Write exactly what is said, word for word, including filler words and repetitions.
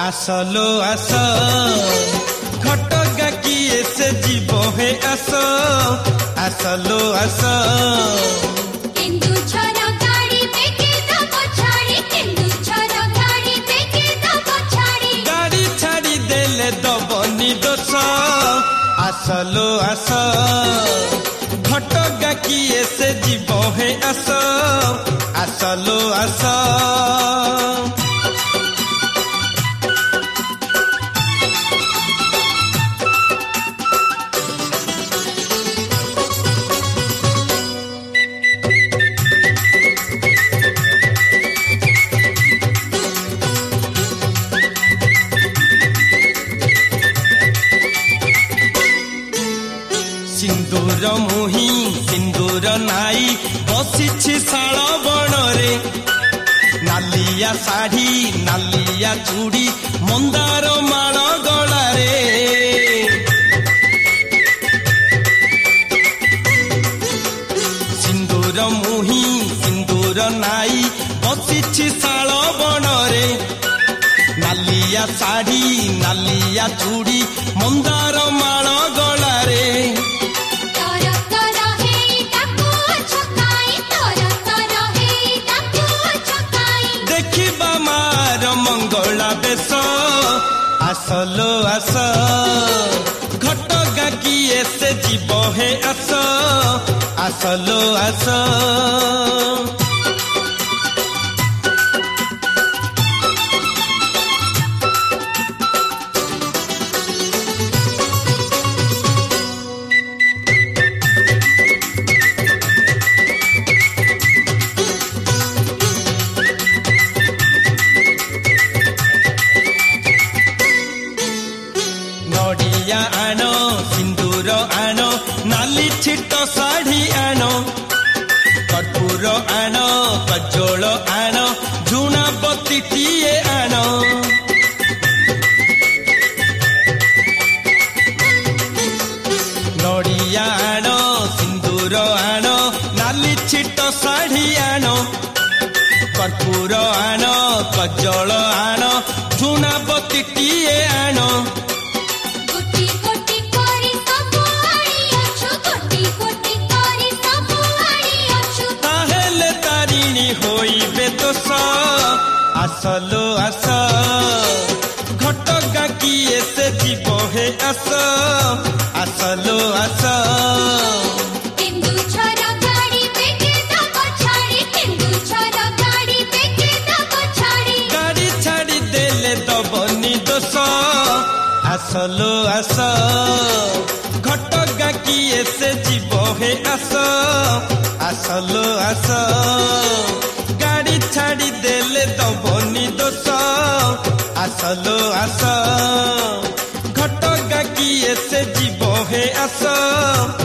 আসলো আস ঘটগা কিয়ে সে জীব হে আস আসলো আস কেন্দু ছর গাড়ি বেকে দব ছাড়ি কেন্দু ছর গাড়ি বেকে দব ছাড়ি গাড়ি ছাড়ি দেলে দবনি দোষ আসলো আস ঘটগা কিয়ে সে জীব হে আস আসলো আস सिंदूर मुही सिंदूर नाई बसिछि शाल बणरे नालिया साड़ी नालिया चूड़ी मंदार माल गलारे सिंदूर मुही सिंदूर नाई बसिछि शाल बणरे नालिया साड़ी नालिया चूड़ी मंदार माल गलारे मंगला बेस आसलो आस घटगा किए से जीव हे आस आसलो आस नड़िया आनो सिंदूर आनो नाली छिट साड़ी आनो कर्पूर आनो कजोल आनो झुना बत्ती टीए आनो नड़िया आनो सिंदूर आनो नाली छिट साड़ी आनो कर्पूर आनो कजोल आनो झुना बत्ती टीए आनो होइबे दोष आसलो आस घटगा किए से जीव हे आस आसलो आस केन्दु छर गाड़ी बेके दब छाड़ी केन्दु छर गाड़ी बेके दब छाड़ी गाड़ी छाड़ी देले दबनी दोष आसलो आस घटगा किए से जीव हे आस आसलो आस गाड़ी छाड़ी देले दबनी दोष आसलो आस घटगा किए से जीव हे आस